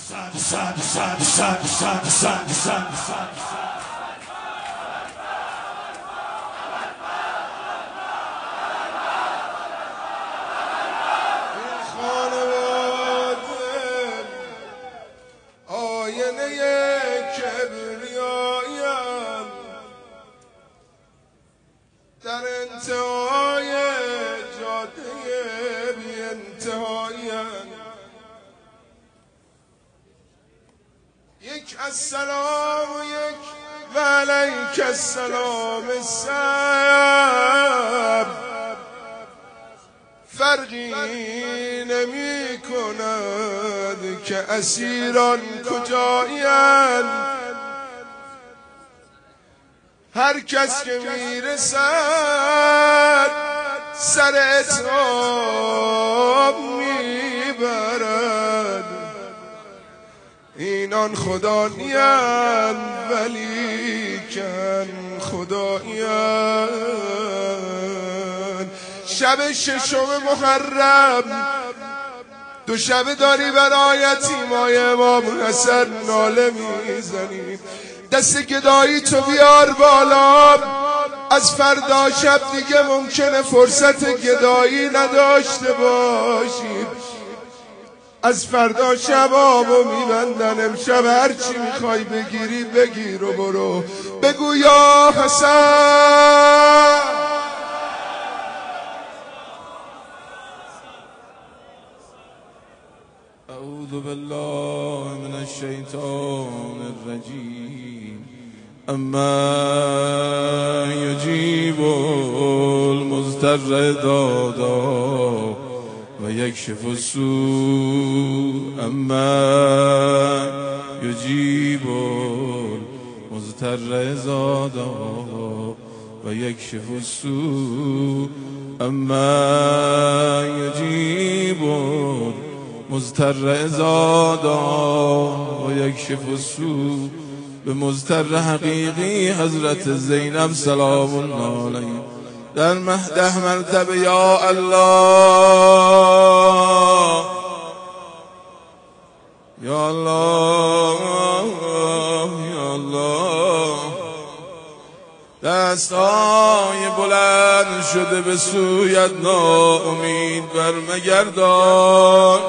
در انتهای جاده بی انتهایان، یک السلام و یک و علیک السلام سب فرقی نمی کند که اسیران کجایند. هر کس که میرسد سر اتهام میبرد. اینان خدا نیند ولیکن خدایند. شب ششم محرم دو شب داری برای یتیمای امام حسن ناله میزنی. دست گدایی تو بیار بالا، از فردا شب دیگه ممکنه فرصت گدایی نداشته باشی. از فردا شبامو میبندن، امشب هرچی میخوای بگیری بگیر و برو. بگو یا حسن. اعوذ بالله من الشیطان الرجیم. اما یجیب المضطر دادا و یکشف السوء. اما یجیب المضطر زادا و یکشف السوء. اما یجیب مضطر زادا و یکشف السوء. به مضطر حقیقی حضرت زینب سلام الله علیه در 10 مرتبه یا الله یا الله یا الله. دستای بلند شده به سویت ناامید برمگردان.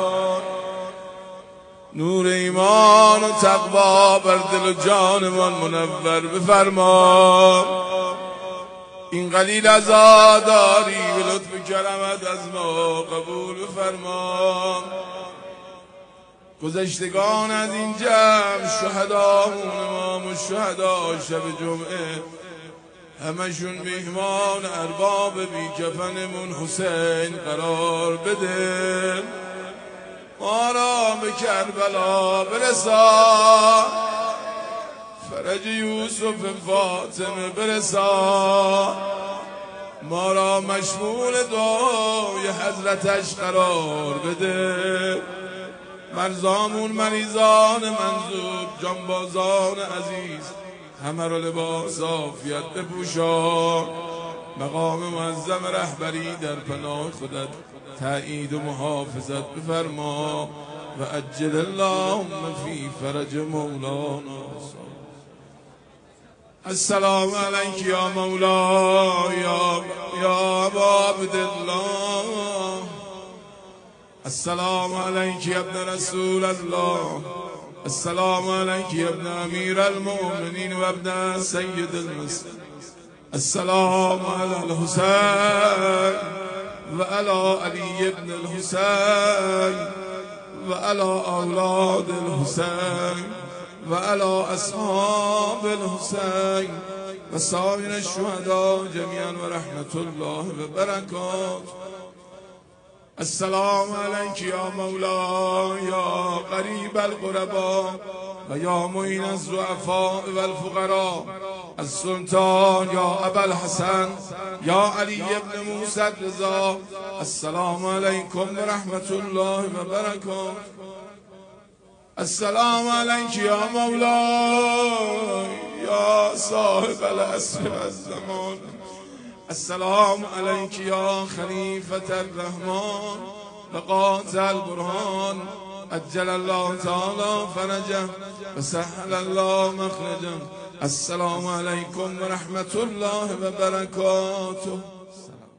نور ایمان و تقوا بر دل و جانمان منور بفرما. این قلیل عزاداری به لطف کرمت از ما قبول بفرما. گذشتگان از این جمع شهدامون امام و شهدا شب جمعه همشون میهمان ارباب بی کفنمون حسین قرار بده. ما را به کربلا برسا، فرج یوسف فاطمه برسا. ما را مشمول دعای حضرتش قرار بده. مرزامون مریضان منظور جانبازان عزیز همه را لباس عافیت بپوشان. مقام معظم رهبری در پناه خودت تأیید و محافظت بفرما. و عجل اللهم فی فرج مولانا. السلام علیک یا مولا یا ابا عبدالله. السلام علیک یا ابن رسول الله. السلام علیک یا ابن امیر المؤمنین و ابن سید المسلمین. السلام علی الحسین و علی علی ابن الحسین و علی اولاد الحسین و علی اصحاب الحسین و سایر الشهداء جمیعا و رحمت الله و برکاته. السلام علیک یا مولا یا قریب القربا و یا معین الضعفاء و الفقراء. السلطان یا ابا الحسن یا علی ابن موسی رضا. السلام علیکم و رحمت الله و برکاته. السلام علیک یا مولا یا صاحب العصر والزمان. السلام علیک یا خلیفة الرحمن و قاطع البرهان. عجل الله تعالى فرجه وسهل الله مخرجه. السلام عليكم ورحمة الله وبركاته.